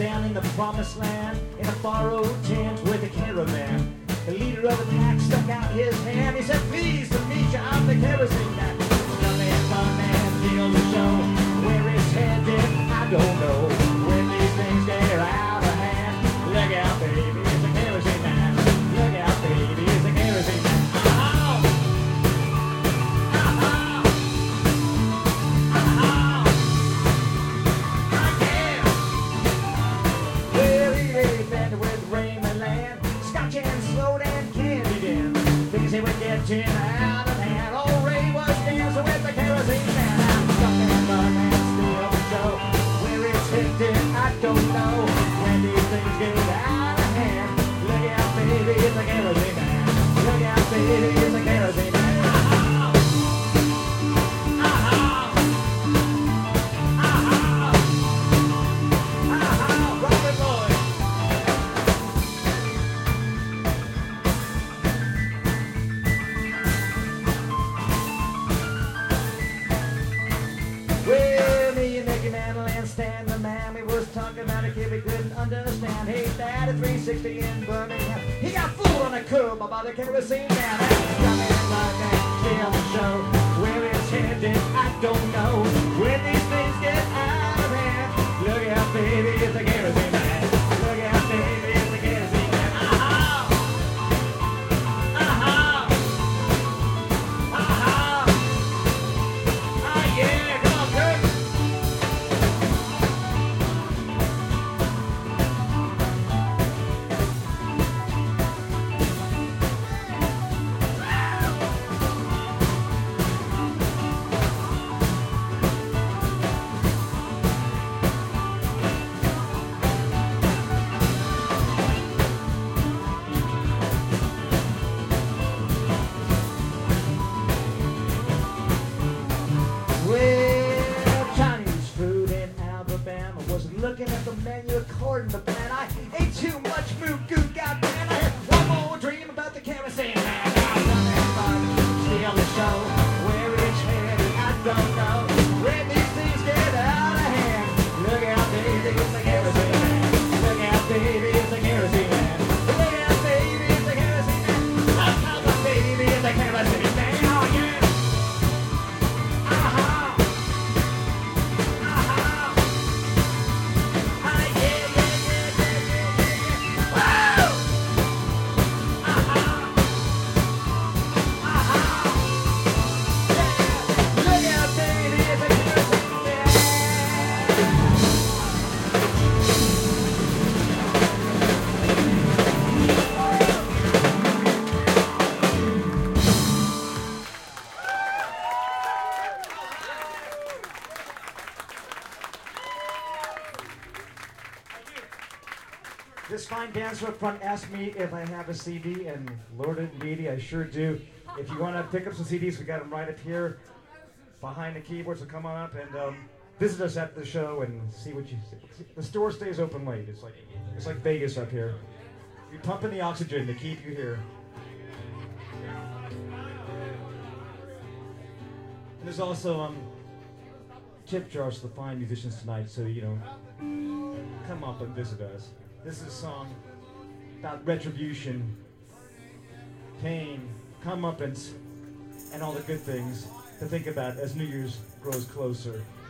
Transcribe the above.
down in the promised land in a borrowed tent with a caravan. The leader of the pack stuck out his hand. He said, pleased to meet you, I'm the kerosene man. Stuntman, fun man, steals the show. Where it's headed, I don't know. When these things get out of hand, look out, baby, it's a kerosene man. Look out, baby, it's a kerosene man. Getting out of hand. Old Ray was dancing with the kerosene man. I'm stuck in the man, still the show. Where it's headed, I don't know. When these things get out of hand, look out, baby, it's a kerosene man. Look out, baby, it's a kerosene man. Understand, hey, dad at 360 in Birmingham. He got fooled on a curb by the kerosene man. Stay on the show. Where it's headed, I don't know. When these things get out of hand, look out, baby, it's a kerosene man. Look out, baby, it's a kerosene man. Yeah, come on, Kurt. Looking at the menu according to plan, I ate too much food, good goddamn. I had one more dream about the kerosene man. Steal the show, where it's headed, I don't know. When these things get out of hand, look out, baby, it's the kerosene man. Look out, baby, it's the kerosene man. Look out, baby, it's the kerosene man. Look out, baby, it's the kerosene man. Oh yeah. This fine dancer up front asked me if I have a CD, and Lord indeedy, I sure do. If you want to pick up some CDs, we got them right up here behind the keyboard, so come on up and visit us at the show and see what you see. The store stays open late. It's like Vegas up here. You're pumping the oxygen to keep you here. And there's also tip jars for the fine musicians tonight, so come up and visit us. This is a song about retribution, pain, comeuppance, and all the good things to think about as New Year's grows closer.